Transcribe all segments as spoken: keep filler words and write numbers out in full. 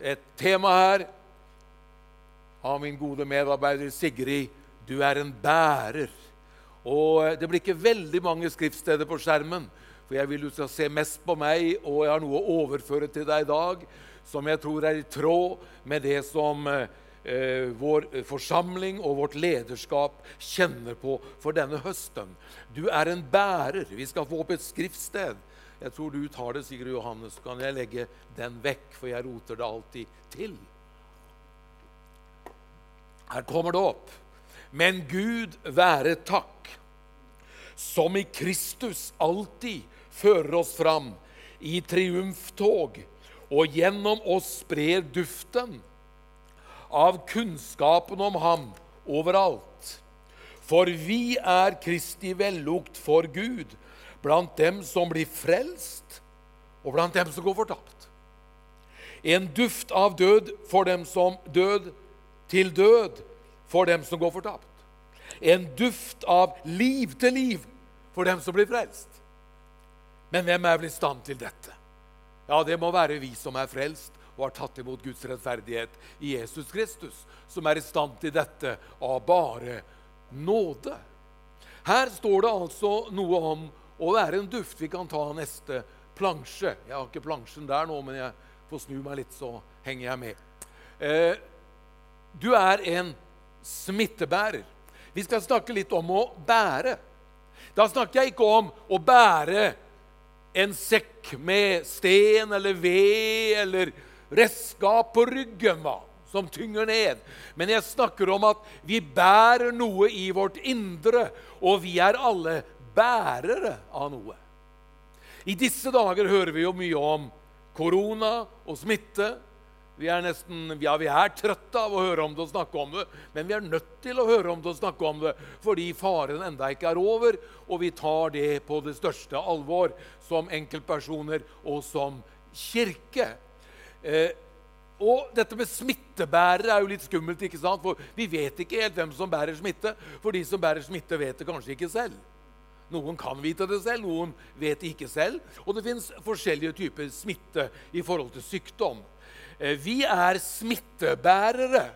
et tema her av min gode medarbeider Sigrid. Du er en bærer. Og det blir ikke veldig mange skriftsteder på skjermen, for jeg vil du skal se mest på meg, og jeg har noe å overføre til deg i dag, som jeg tror er i tråd med det som eh, vår forsamling og vårt lederskap kjenner på for denne høsten. Du er en bærer. Vi skal få opp et skriftsted. Jeg tror du tar det, Sigrid Johannes, så kan jeg legge den vekk, for jeg roter det alltid til. Her kommer det opp. Men Gud være takk, som i Kristus alltid fører oss fram i triumftog, og gjennom oss sprer duften av kunnskapen om ham overalt. For vi er Kristi vellukt for Gud, blant dem som blir frelst, og blant dem som går fortapt. En duft av død for dem som død, til død for dem som går fortapt. En duft av liv til liv for dem som blir frelst. Men hvem er vel i stand til dette? Ja, det må være vi som er frelst og har tatt imot Guds rettferdighet i Jesus Kristus, som er i stand til dette av bare nåde. Her står det altså noe om å være en duft. Vi kan ta neste plansje. Jeg har ikke plansjen der nå, men jeg får snu meg litt, så henger jeg med. Eh, du er en smittebærer. Vi skal snakke litt om å bære. Da snakker jeg ikke om å bære en sekk med sten eller ved eller redskap på ryggen, hva, som tynger ned. Men jeg snakker om at vi bærer noe i vårt indre, og vi er alle bærere av noe. I disse dager hører vi jo mye om korona og smitte. Vi er nesten, ja, vi er trøtte av å høre om det og snakke om det, men vi er nødt til å høre om det og snakke om det, fordi faren enda ikke er over, og vi tar det på det største alvor som enkeltpersoner og som kirke. Eh, og dette med smittebærere er jo litt skummelt, ikke sant? For vi vet ikke helt hvem som bærer smitte, for de som bærer smitte vet det kanskje ikke selv. Noen kan vite det selv, noen vet det ikke selv, og det finnes forskjellige typer smitte i forhold til sykdom. Vi er smittebærere.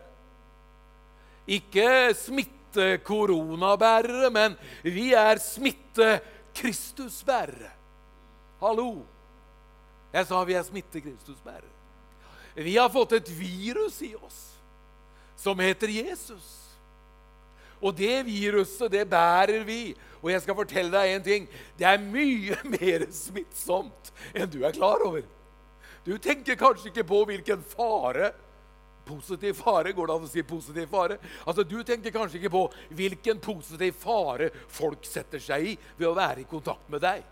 Ikke smitte-koronabærere, men vi er smitte-Kristusbærere. Hallo! Jeg sa vi er smitte-Kristusbærere. Vi har fått et virus i oss som heter Jesus. Og det viruset, det bærer vi. Og jeg skal fortelle deg en ting. Det er mye mer smittsomt enn du er klar over. Du tenker kanskje ikke på hvilken fare, positiv fare, går det an å si positiv fare? Altså, du tenker kanskje ikke på hvilken positiv fare folk setter seg i ved å være i kontakt med deg.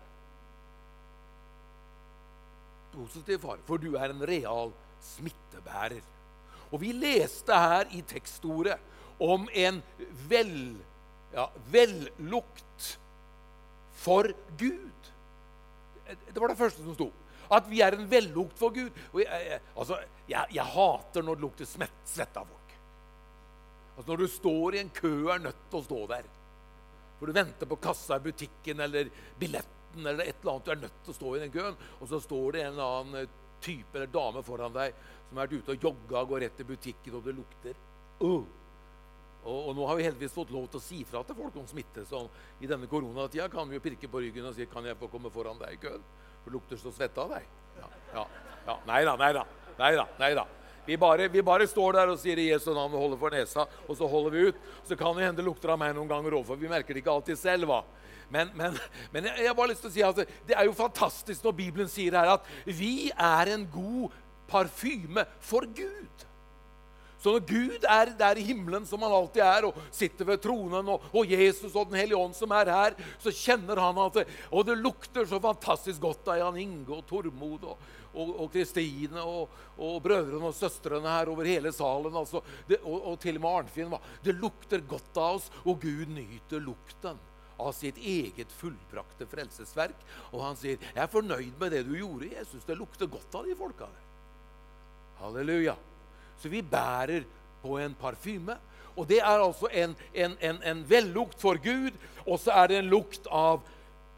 Positiv fare, for du er en real smittebærer. Og vi leste her i tekstordet om en vel, ja, vellukt for Gud. Det var det første som sto. At vi er en vellukt for Gud. Og jeg, jeg, altså, jeg, jeg hater når det lukter svett av folk. Altså når du står i en kø og er nødt til å stå der. For du venter på kassa i butikken eller billetten eller et eller annet. Du er nødt til å stå i den køen. Og så står det en eller annen type eller dame foran deg som har vært ute og jogget og går rett til butikken, og det lukter. Uh. Og, og nå har vi heldigvis fått lov til å si fra til folk om smitte. Så i denne koronatida kan vi jo pirke på ryggen og si, kan jeg få komme foran deg i køen? For lukter så svette av deg. Ja, ja, ja. Nei da, nei da, nei da, nei da. Vi bare, vi bare står der og sier i Jesu navn og holder for nesa, og så holder vi ut. Så kan det hende lukter av meg noen ganger også, for vi merker det ikke alltid selv, hva. Men, men, men jeg, jeg har bare lyst til å si at det, det er jo fantastisk når Bibelen sier her at vi er en god parfyme for Gud. Så når Gud er der i himmelen som han alltid er, og sitter ved tronen, og, og Jesus og den hellige ånd som er her, så kjenner han at det, og det lukter så fantastisk godt av Jan Inge og Tormod og, og, og Kristine og, og brødrene og søstrene her over hele salen, altså, det, og, og til og med Arnfinn. Det lukter godt av oss, og Gud nyter lukten av sitt eget fullbrakte frelsesverk. Og han sier, jeg er fornøyd med det du gjorde, Jesus. Det lukter godt av de folka der. Halleluja. Så vi bærer på en parfyme, og det er altså en, en, en, en vellukt for Gud, og så er det en lukt av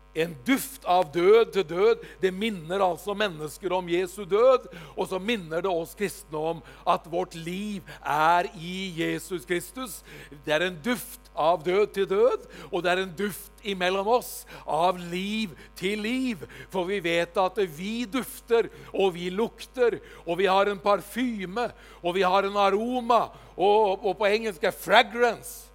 En duft av død til død. Det minner altså mennesker om Jesu død, og så minner det oss kristne om at vårt liv er i Jesus Kristus. Det er en duft av død til død, og det er en duft imellom oss av liv til liv. For vi vet at vi dufter, og vi lukter, og vi har en parfyme, og vi har en aroma, og, og på engelsk er fragrance,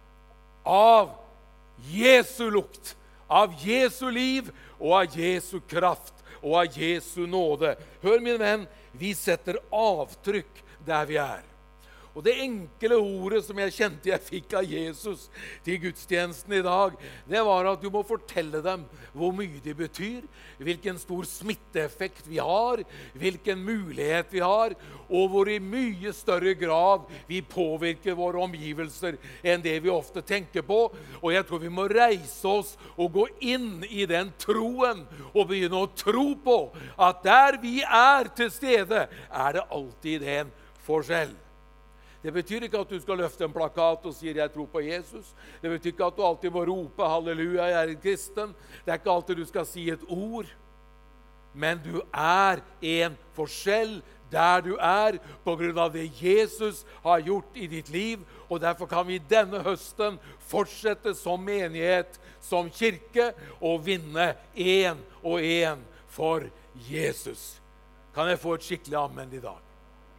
av Jesu lukt, av Jesu liv, og av Jesu kraft, og av Jesu nåde. Hør, min venn, vi setter avtrykk der vi er. Og det enkle ordet som jeg kjente jeg fikk av Jesus til gudstjenesten i dag, det var at du må fortelle dem hvor mye de betyr, hvilken stor smitteeffekt vi har, hvilken mulighet vi har, og hvor i mye større grad vi påvirker våre omgivelser enn det vi ofte tenker på. Og jeg tror vi må reise oss og gå inn i den troen og begynne å tro på at der vi er til stede, er det alltid en forskjell. Det betyr ikke at du skal løfte en plakat og sier jeg tror på Jesus. Det betyr ikke at du alltid må rope halleluja, jeg er en kristen. Det er ikke alltid du skal si et ord. Men du er en forskjell der du er på grunn av det Jesus har gjort i ditt liv. Og derfor kan vi denne høsten fortsette som menighet, som kirke, og vinne en og en for Jesus. Kan jeg få et skikkelig amen i dag?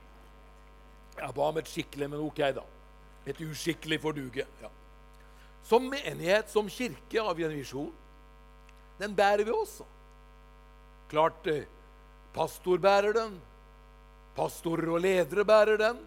Jeg ba om et skikkelig, men ok da. Et uskikkelig for duge. Ja. Som menighet, som kirke har vi en visjon. Den bærer vi også. Klart, pastor bærer den. Pastorer og ledere bærer den.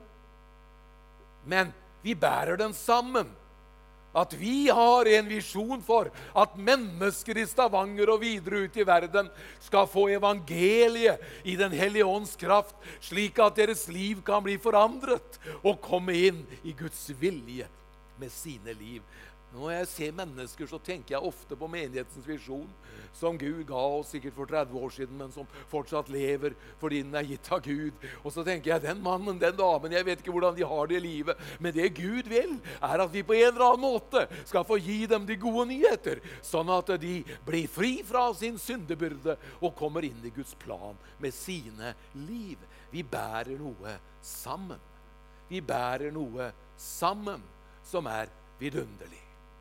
Men vi bærer den sammen. At vi har en visjon for at mennesker i Stavanger og videre ut i verden skal få evangeliet i den hellige ånds kraft, slik at deres liv kan bli forandret og komme inn i Guds vilje med sine liv. Når jeg ser mennesker, så tenker jeg ofte på menighetens visjon, som Gud ga oss sikkert for tretti år siden, men som fortsatt lever fordi den er gitt av Gud. Og så tenker jeg, den mannen, den damen, jeg vet ikke hvordan de har det i livet, men det Gud vil, er at vi på en eller annen måte skal få gi dem de gode nyheter, sånn at de blir fri fra sin syndebyrde og kommer inn i Guds plan med sine liv. Vi bærer noe sammen. Vi bærer noe sammen som er vidunderlig.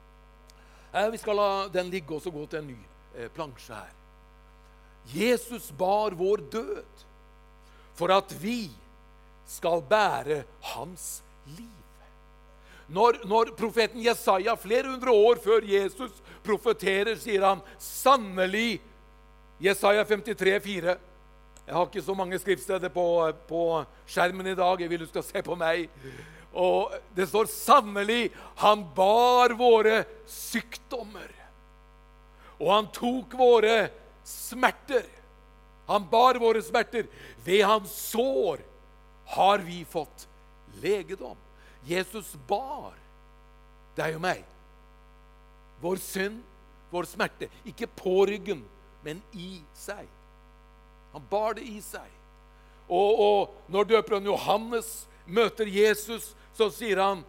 Vi skal la den ligge og så gå til en ny eh, plansje her. Jesus bar vår død for at vi skal bære hans liv. Når, når profeten Jesaja flere hundre år før Jesus profeterer, sier han sannelig, Jesaja femtitre fire. Jeg har ikke så mange skriftsteder på, på skjermen i dag, jeg vil du skal se på meg. Og det står sannelig, han bar våre sykdommer. Og han tok våre smerter. Han bar våre smerter. Ved hans sår har vi fått legedom. Jesus bar deg og meg. Vår synd, vår smerte. Ikke på ryggen, men i seg. Han bar det i seg. Og, og når døperen Johannes møter Jesus, så sier han,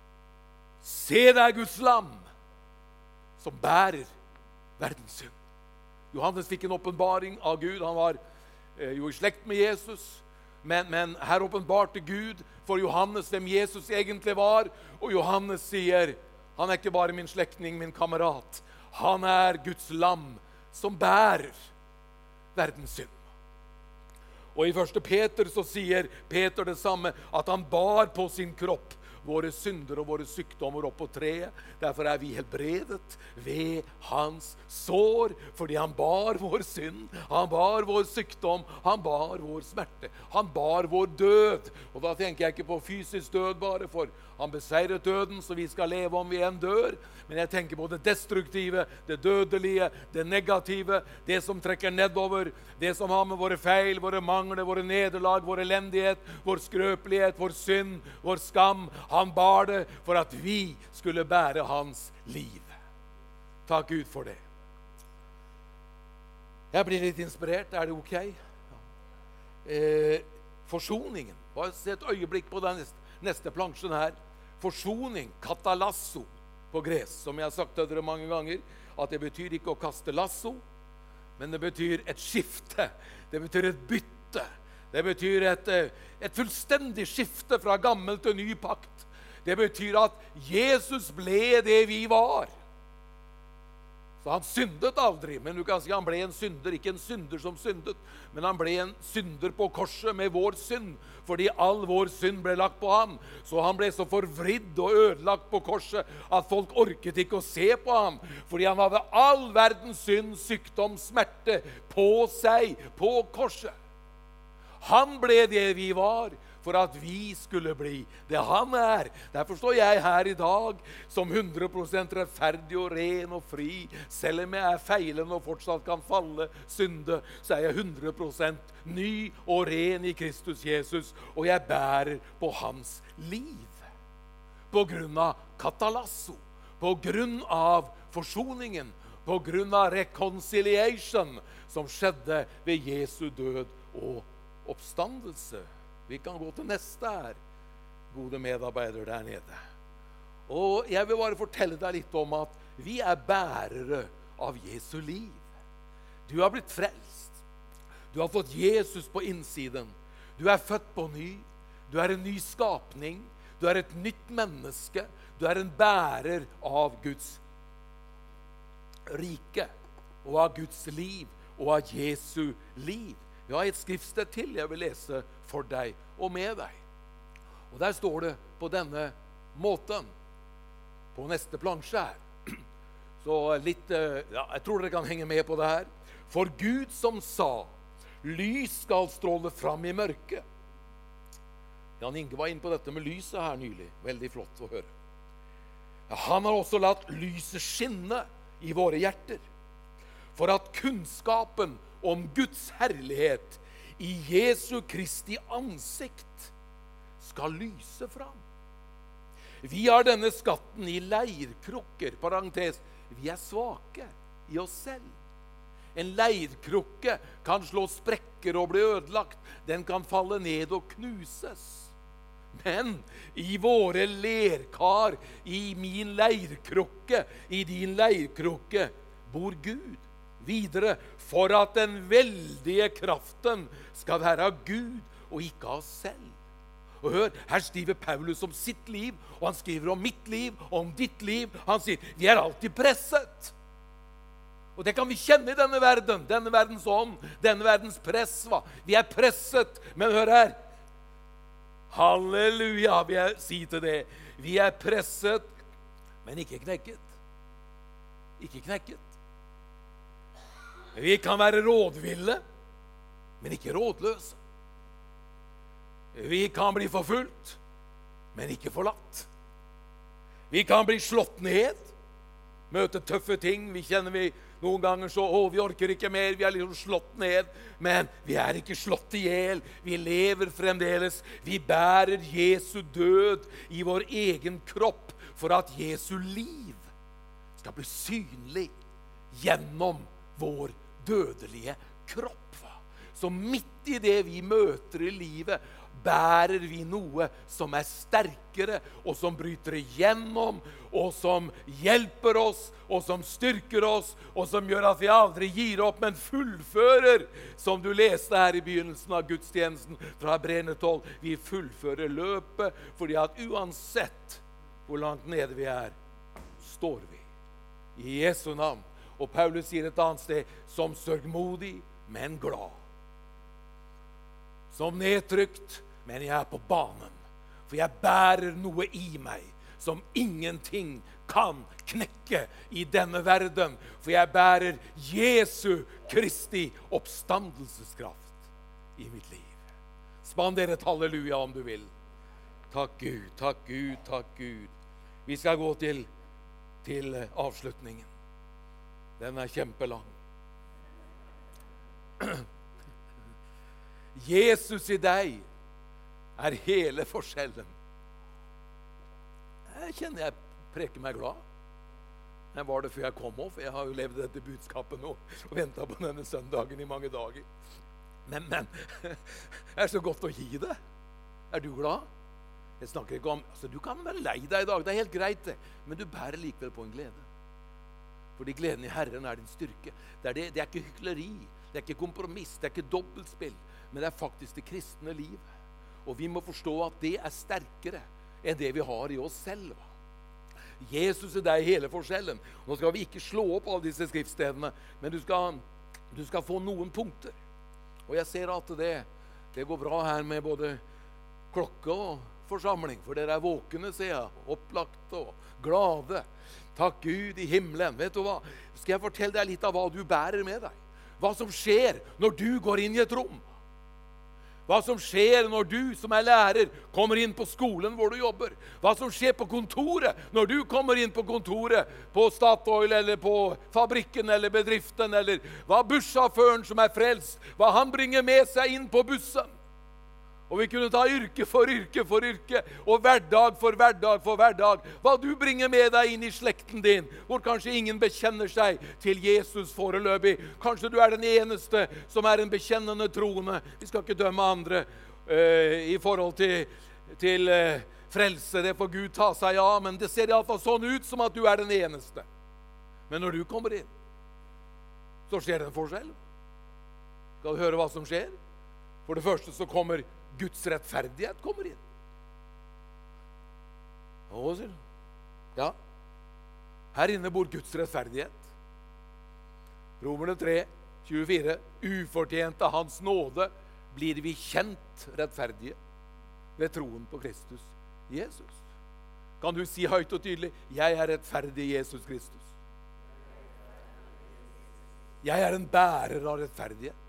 se deg Guds lam, som bærer verdens synd. Johannes fikk en åpenbaring av Gud. Han var eh, jo i slekt med Jesus, men, men her åpenbarte Gud for Johannes hvem Jesus egentlig var. Og Johannes sier, han er ikke bare min slektning, min kamerat. Han er Guds lam, som bærer verdens synd. Og i første Peter så sier Peter det samme, at han bar på sin kropp våre synder og våre sykdommer opp på treet. Derfor er vi helbredet ved hans sår, fordi han bar vår synd, han bar vår sykdom, han bar vår smerte, han bar vår død. Og da tenker jeg ikke på fysisk død bare, for han beseiret døden, så vi skal leve om vi en dør. Men jeg tenker på det destruktive, det dødelige, det negative, det som trekker nedover, det som har med våre feil, våre mangler, våre nederlag, vår elendighet, vår skrøpelighet, vår synd, vår skam. Han bar det for at vi skulle bære hans liv. Takk Gud for det. Jeg blir litt inspirert, er det ok? Eh, forsoningen. Bare se et øyeblikk på den neste, neste plansjen her. Forsoning, katalasso. på gres. Som jeg har sagt til dere mange ganger, at det betyr ikke å kaste lasso, men det betyr et skifte. Det betyr et bytte. Det betyr et, et fullstendig skifte fra gammel til ny pakt. Det betyr at Jesus ble det vi var. Så han syndet aldri, men du kan si han ble en synder, ikke en synder som syndet, men han ble en synder på korset med vår synd, fordi all vår synd ble lagt på ham. Så han ble så forvridd og ødelagt på korset at folk orket ikke å se på ham, fordi han hadde all verdens synd, sykdom, smerte på seg, på korset. Han ble det vi var, for at vi skulle bli det han er. Derfor står jeg her i dag som hundre prosent rettferdig og ren og fri. Selv om jeg er feilende og fortsatt kan falle, synde, så er jeg hundre prosent ny og ren i Kristus Jesus, og jeg bærer på hans liv. På grunn av katalasso, på grunn av forsoningen, på grunn av reconciliation som skjedde ved Jesu død og oppstandelse. Vi kan gå til neste her, gode medarbeider der nede. Og jeg vil bare fortelle deg litt om at vi er bærere av Jesu liv. Du har blitt frelst. Du har fått Jesus på innsiden. Du er født på ny. Du er en ny skapning. Du er et nytt menneske. Du er en bærer av Guds rike og av Guds liv og av Jesu liv. Jeg har et skriftsted til jeg vil lese for deg og med deg. Og der står det på denne måten, på neste plansje her. Så litt, ja, jeg tror dere kan henge med på det her. For Gud som sa, lys skal stråle fram i mørket. Jan Inge var inne på dette med lyset her nylig. Veldig flott å høre. Han har også latt lyset skinne i våre hjerter, for at kunnskapen om Guds herlighet i Jesu Kristi ansikt skal lyse fram. Vi har denne skatten i leirkrukker, parentes, vi er svake i oss selv. En leirkrukke kan slå sprekker og bli ødelagt, den kan falle ned og knuses. Men i våre lerkar, i min leirkrukke, i din leirkrukke, bor Gud. Videre, for at den veldige kraften skal være av Gud og ikke av oss selv. Og hør, her skriver Paulus om sitt liv, og han skriver om mitt liv, og om ditt liv. Han sier, vi er alltid presset. Og det kan vi kjenne i denne verden, denne verdens ånd, denne verdens press. Va? Vi er presset, men hør her. Halleluja, vil jeg si til det. Vi er presset, men ikke knekket. Ikke knekket. Vi kan være rådville, men ikke rådløse. Vi kan bli forfulgt, men ikke forlatt. Vi kan bli slått ned, møte tøffe ting. Vi kjenner vi noen ganger så, å, vi orker ikke mer, vi er liksom slått ned. Men vi er ikke slått ihjel, vi lever fremdeles. Vi bærer Jesu død i vår egen kropp, for at Jesu liv skal bli synlig gjennom vår dødelige kropp. Så midt i det vi møter i livet, bærer vi noe som er sterkere, og som bryter igjennom, og som hjelper oss, og som styrker oss, og som gjør at vi aldri gir opp, men fullfører, som du leste her i begynnelsen av gudstjenesten fra Hebreerne tolv. Vi fullfører løpet, fordi at uansett hvor langt nede vi er, står vi i Jesu navn. Og Paulus sier et annet sted, som sørgmodig, men glad. Som nedtrykt, men jeg er på banen. For jeg bærer noe i meg som ingenting kan knekke i denne verden. For jeg bærer Jesu Kristi oppstandelseskraft i mitt liv. Spander et halleluja om du vil. Takk Gud, takk Gud, takk Gud. Vi skal gå til, til avslutningen. Den er kjempelang. Jesus i deg er hele forskjellen. Jeg kjenner jeg preker meg glad. Jeg var det før jeg kom også, for jeg har jo levd dette budskapet nå og ventet på denne søndagen i mange dager. Men, men, det er så godt å gi det. Er du glad? Jeg snakker ikke om, altså Du kan være lei deg i dag, det er helt greit det, men du bærer likevel på en glede. Fordi gleden i Herren er din styrke. Det er, det, det er ikke hykleri, det er ikke kompromiss, det er ikke dobbeltspill, men det er faktisk det kristne livet. Og vi må forstå at det er sterkere enn det vi har i oss selv. Jesus er deg hele forskjellen. Nå skal vi ikke slå opp alle disse skriftstedene, men du skal, du skal få noen punkter. Og jeg ser at det, det går bra her med både klokke og forsamling, for dere er våkne, ser jeg, opplagt og glade. Takk Gud i himmelen. Vet du hva? Skal jeg fortelle deg litt av hva du bærer med deg? Hva som skjer når du går inn i et rom? Hva som skjer når du som er lærer kommer inn på skolen hvor du jobber? Hva som skjer på kontoret når du kommer inn på kontoret på Statoil eller på fabrikken eller bedriften, eller hva bussjåføren som er frelst, hva han bringer med seg inn på bussen? Og vi kunne ta yrke for yrke for yrke, og hverdag for hverdag for hverdag. Hva du bringer med deg inn i slekten din, hvor kanskje ingen bekjenner seg til Jesus foreløpig. Kanskje du er den eneste som er en bekjennende troende. Vi skal ikke dømme andre uh, i forhold til, til uh, frelse. Det får Gud ta seg av, men det ser i hvert fall sånn ut som at du er den eneste. Men når du kommer inn, så skjer det en forskjell. Skal du høre hva som skjer? For det første så kommer Guds rettferdighet kommer inn. Å, sier du. Ja. Her inne bor Guds rettferdighet. Romerne tre, tjuefire. Ufortjent av hans nåde blir vi kjent rettferdige ved troen på Kristus Jesus. Kan du si høyt og tydelig: jeg er rettferdig i Jesus Kristus. Jeg er en bærer av rettferdighet.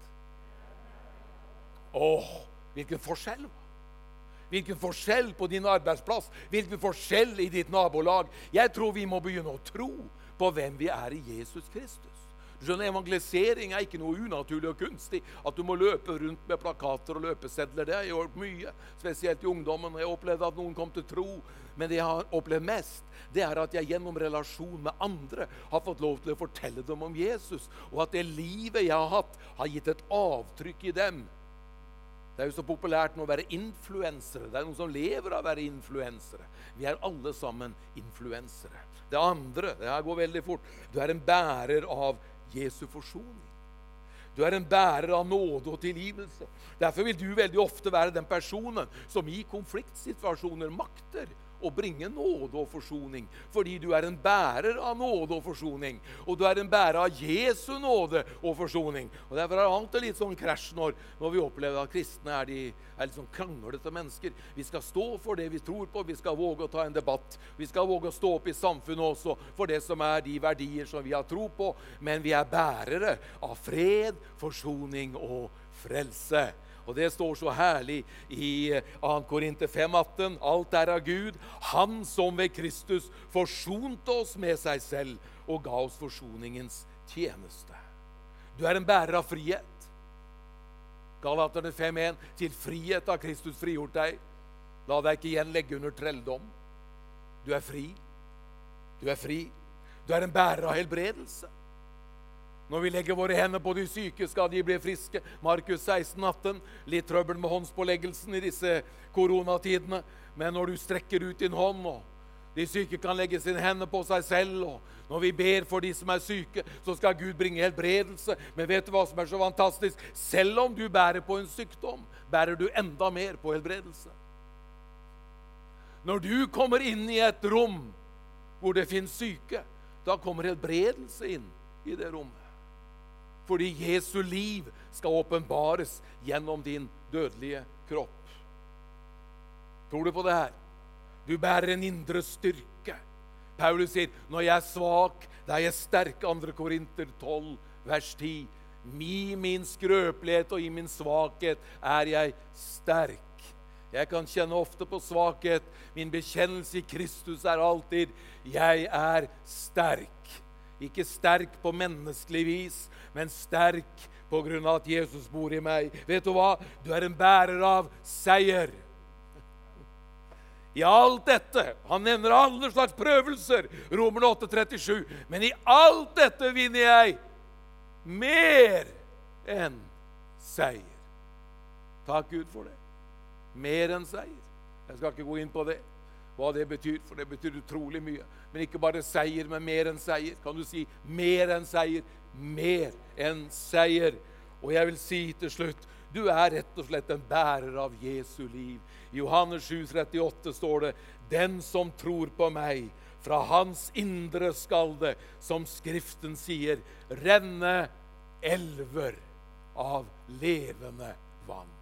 Åh, hvilken forskjell! Hvilken forskjell på din arbeidsplass, hvilken forskjell i ditt nabolag. Jeg tror vi må begynne å tro på hvem vi er i Jesus Kristus. Du skjønner, evangelisering er ikke noe unaturlig og kunstig. At du må løpe rundt med plakater og løpesedler, det har jeg gjort mye. Spesielt i ungdommen. Jeg opplevde at noen kom til tro. Men det jeg har opplevd mest, det er at jeg gjennom relasjon med andre har fått lov til å fortelle dem om Jesus. Og at det livet jeg har hatt, har gitt et avtrykk i dem. Det er jo så populært nå å være influensere. Det er noen som lever av å være influensere. Vi er alle sammen influensere. Det andre, det her går veldig fort. Du er en bærer av Jesu forsoning. Du er en bærer av nåde og tilgivelse. Derfor vil du veldig ofte være den personen som i konfliktsituasjoner makter å bringe nåde og forsoning, fordi du er en bærer av nåde og forsoning, og du er en bærer av Jesu nåde og forsoning. Og derfor er det alltid litt sånn krasj når, når vi opplever at kristne er, de, er litt sånn kranglete mennesker. Vi skal stå for det vi tror på, vi skal våge å ta en debatt, vi skal våge å stå opp i samfunnet også for det som er de verdier som vi har tro på, men vi er bærere av fred, forsoning og frelse. Og det står så herlig i andre Korinter fem atten. Alt er av Gud, han som ved Kristus forsonte oss med seg selv og ga oss forsoningens tjeneste. Du er en bærer av frihet. Galaterne fem en. Til frihet har Kristus frigjort deg. La deg ikke igjen legge under trelldom. Du er fri. Du er fri. Du er en bærer av helbredelse. Når vi legger våre hender på de syke, skal de bli friske. Markus seksten atten. Litt trøbbel med håndspåleggelsen i disse koronatidene. Men når du strekker ut din hånd, og de syke kan legge sine hender på seg selv, og når vi ber for de som er syke, så skal Gud bringe helbredelse. Men vet du hva som er så fantastisk? Selv om du bærer på en sykdom, bærer du enda mer på helbredelse. Når du kommer inn i et rom hvor det finnes syke, da kommer helbredelse inn i det rommet. Fordi Jesu liv skal åpenbares gjennom din dødelige kropp. Tror du på det her? Du bærer en indre styrke. Paulus sier, når jeg er svak, da er jeg sterk. andre Korinter tolv, vers ti. I min skrøpelighet og i min svakhet er jeg sterk. Jeg kan kjenne ofte på svakhet. Min bekjennelse i Kristus er alltid, jeg er sterk. Ikke sterk på menneskelig vis, men sterk på grunn av at Jesus bor i meg. Vet du hva? Du er en bærer av seier. I alt dette, han nevner alle slags prøvelser, Romerne åtte trettisju, men i alt dette vinner jeg mer enn seier. Takk Gud for det. Mer enn seier. Jeg skal ikke gå inn på det, hva det betyr, for det betyr utrolig mye. Men ikke bare seier, men mer enn seier. Kan du si mer enn seier? Mer enn seier. Og jeg vil si til slutt, du er rett og slett en bærer av Jesu liv. I Johannes sju trettiåtte står det, den som tror på meg, fra hans indre skal det, som Skriften sier, renne elver av levende vann.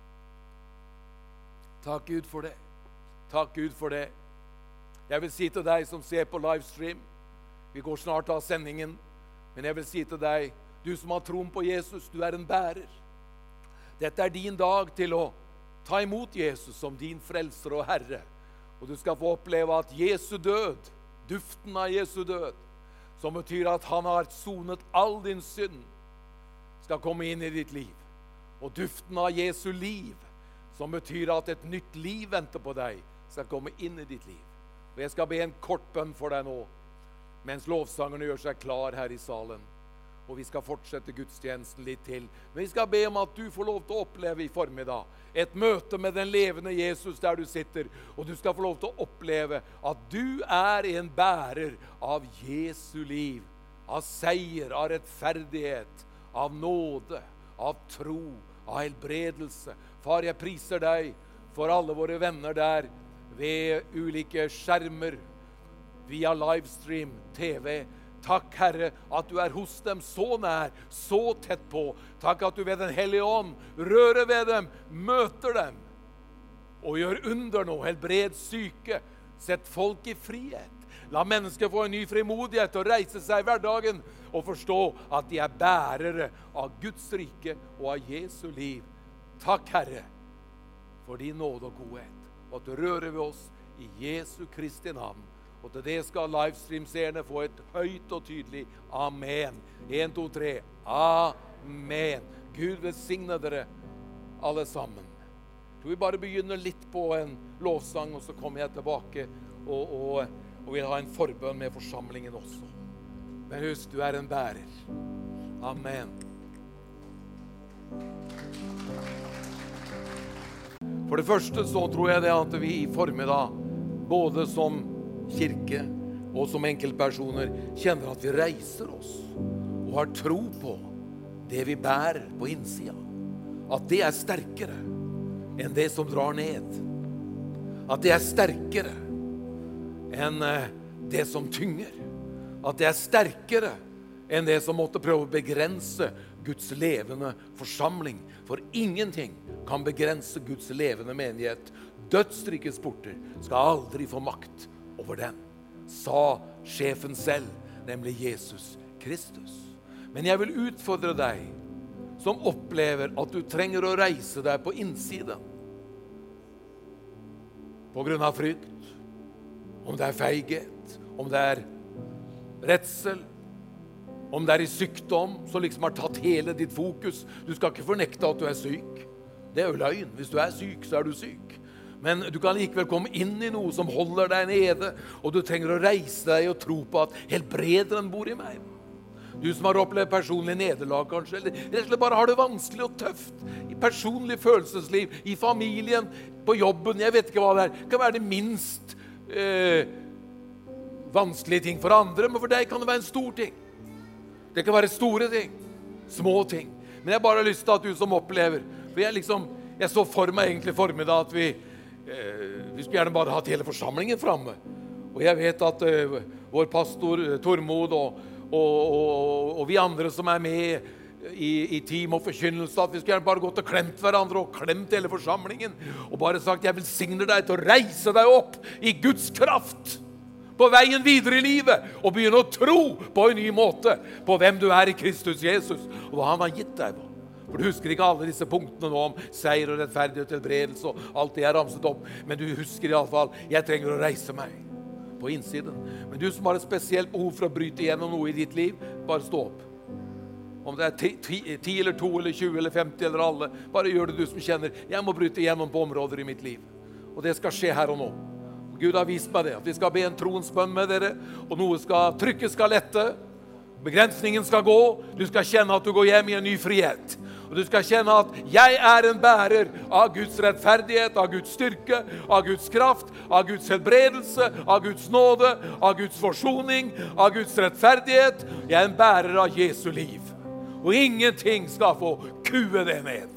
Takk Gud for det. Takk Gud for det. Jeg vil si til deg som ser på livestream, vi går snart av sendingen, men jeg vil si til deg, du som har troen på Jesus, du er en bærer. Dette er din dag til å ta imot Jesus som din frelser og Herre. Og du skal få oppleve at Jesu død, duften av Jesu død, som betyr at han har sonet all din synd, skal komme inn i ditt liv. Og duften av Jesu liv, som betyr at et nytt liv venter på deg, skal komme inn i ditt liv. Og jeg skal be en kort bønn for deg nå, mens lovsangerne gjør seg klar her i salen. Og vi skal fortsette gudstjenesten litt til. Men vi skal be om at du får lov til å oppleve i formiddag et møte med den levende Jesus der du sitter. Og du skal få lov til å oppleve at du er en bærer av Jesu liv. Av seier, av rettferdighet, av nåde, av tro, av helbredelse. Far, jeg priser deg for alle våre venner der ved ulike skjermer, via livestream, T V. Takk, Herre, at du er hos dem så nær, så tett på. Takk at du ved den hellige ånd rører ved dem, møter dem, og gjør under nå, helbred syke, sett folk i frihet. La mennesker få en ny frimodighet og reise seg i hverdagen og forstå at de er bærere av Guds rike og av Jesu liv. Takk, Herre, for din nåde og godhet, og at du rører ved oss i Jesu Kristi navn. Og til det skal livestream-seerne få et høyt og tydelig amen. En, to, tre. Amen. Gud velsigne dere alle sammen. Så vi bare begynner litt på en lovsang, og så kommer jeg tilbake og, og, og vil ha en forbønn med forsamlingen også. Men husk, du er en bærer. Amen. For det første så tror jeg det at vi i formiddag, både som kirke og som enkeltpersoner, kjenner at vi reiser oss og har tro på det vi bærer på innsida. At det er sterkere enn det som drar ned. At det er sterkere enn det som tynger. At det er sterkere enn det som måtte prøve å begrense Guds levende forsamling. For ingenting kan begrense Guds levende menighet. Dødsrikets porter skal aldri få makt over den, sa sjefen selv, nemlig Jesus Kristus. Men jeg vil utfordre deg som opplever at du trenger å reise deg på innsiden. På grunn av frykt, om det er feighet, om det er redsel, om det er i sykdom som liksom har tatt hele ditt fokus. Du skal ikke fornekte at du er syk. Det er jo løgn. Hvis du er syk, så er du syk. Men du kan likevel komme inn i noe som holder deg nede, og du trenger å reise deg og tro på at helbrederen bor i meg. Du som har opplevd personlig nederlag kanskje, eller rett og slett bare har det vanskelig og tøft i personlig følelsesliv, i familien, på jobben, jeg vet ikke hva det er. Det kan være det minst eh, vanskelige ting for andre, men for deg kan det være en stor ting. Det kan være store ting, små ting. Men jeg bare har lyst til at du som opplever, for jeg liksom, jeg så for meg egentlig formiddag at vi Vi skulle gjerne bare hatt hele forsamlingen fremme. Og jeg vet at uh, vår pastor uh, Tormod og, og, og, og vi andre som er med i, i team og forkynnelse, at vi skulle gjerne bare gått og klemt hverandre og klemt hele forsamlingen og bare sagt, jeg velsigner deg til å reise deg opp i Guds kraft på veien videre i livet og begynne å tro på en ny måte på hvem du er i Kristus Jesus og hva han har gitt deg på. For du husker ikke alle disse punktene nå om seier og rettferdighet og tilbredelse og alt det jeg ramset opp. Men du husker i alle fall, jeg trenger å reise meg på innsiden. Men du som har et spesielt behov for å bryte igjennom noe i ditt liv, bare stå opp. Om det er ti, ti, ti eller to eller tjue eller femti eller alle, bare gjør det du som kjenner, jeg må bryte igjennom på områder i mitt liv. Og det skal skje her og nå. Og Gud har vist meg det, at vi skal be en troens bønn med dere, og noe skal, trykket skal lette, begrensningen skal gå, du skal kjenne at du går hjem i en ny frihet. Og du skal kjenne at jeg er en bærer av Guds rettferdighet, av Guds styrke, av Guds kraft, av Guds helbredelse, av Guds nåde, av Guds forsoning, av Guds rettferdighet. Jeg er en bærer av Jesu liv. Og ingenting skal få kue det ned.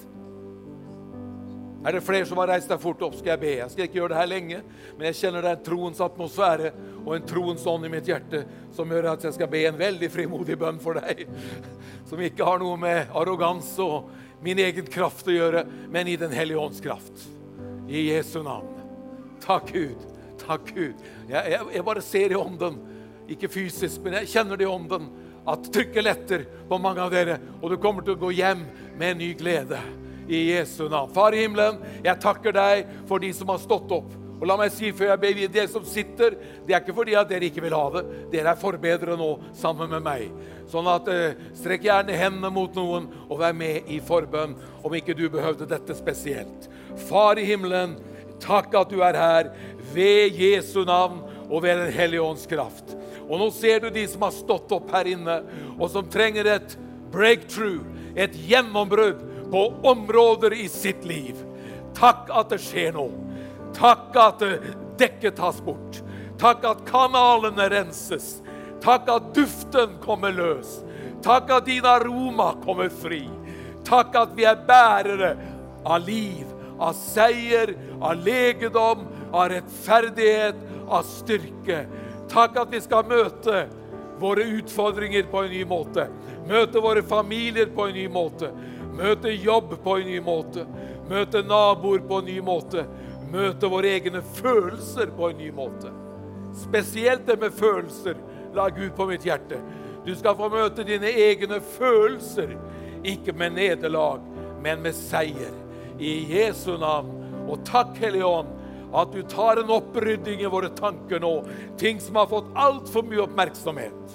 Er det flere som har reist deg fort opp, skal jeg be. Jeg skal ikke gjøre det her lenge, men jeg kjenner det er en troens atmosfære og en troens ånd i mitt hjerte som gjør at jeg skal be en veldig frimodig bønn for deg, som ikke har noe med arroganse og min egen kraft å gjøre, men i den hellige ånds kraft. I Jesu navn. Takk Gud, takk Gud. Jeg, jeg, jeg bare ser i ånden, ikke fysisk, men jeg kjenner det i ånden, at trykket letter på mange av dere, og du kommer til å gå hjem med en ny glede. I Jesu navn. Far i himmelen, jeg takker deg for de som har stått opp. Og la meg si før jeg ber videre, dere som sitter, det er ikke fordi at dere ikke vil ha det. Dere er forbedret nå sammen med meg. Sånn at eh, strekk gjerne hendene mot noen og vær med i forbønn om ikke du behøvde dette spesielt. Far i himmelen, takk at du er her ved Jesu navn og ved den hellige ånds kraft. Og nå ser du de som har stått opp her inne og som trenger et breakthrough, et gjennombrudd på områder i sitt liv. Takk at det skjer nå. Takk at dekket tas bort. Takk at kanalene renses. Takk at duften kommer løs. Takk at din aroma kommer fri. Takk at vi er bærere av liv, av seier, av legedom, av rettferdighet, av styrke. Takk at vi skal møte våre utfordringer på en ny måte. Møte våre familier på en ny måte. Møte jobb på en ny måte. Møte naboer på en ny måte. Møte våre egne følelser på en ny måte. Spesielt det med følelser, la Gud på mitt hjerte. Du skal få møte dine egne følelser, ikke med nederlag, men med seier. I Jesu navn. Og takk, Hellige Ånd, at du tar en opprydding i våre tanker nå. Ting som har fått alt for mye oppmerksomhet.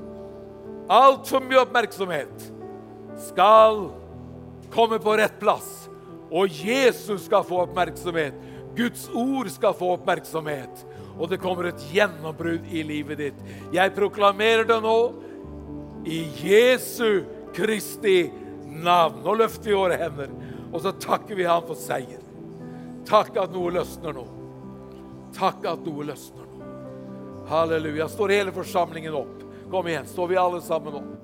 Alt for mye oppmerksomhet skal komme på rett plass. Og Jesus skal få oppmerksomhet. Guds ord skal få oppmerksomhet. Og det kommer et gjennombrudd i livet ditt. Jeg proklamerer det nå i Jesu Kristi navn. Nå løfter vi våre hender, og så takker vi ham for seier. Takk at noe løsner nå. Takk at noe løsner nå. Halleluja. Står hele forsamlingen opp. Kom igjen, står vi alle sammen opp.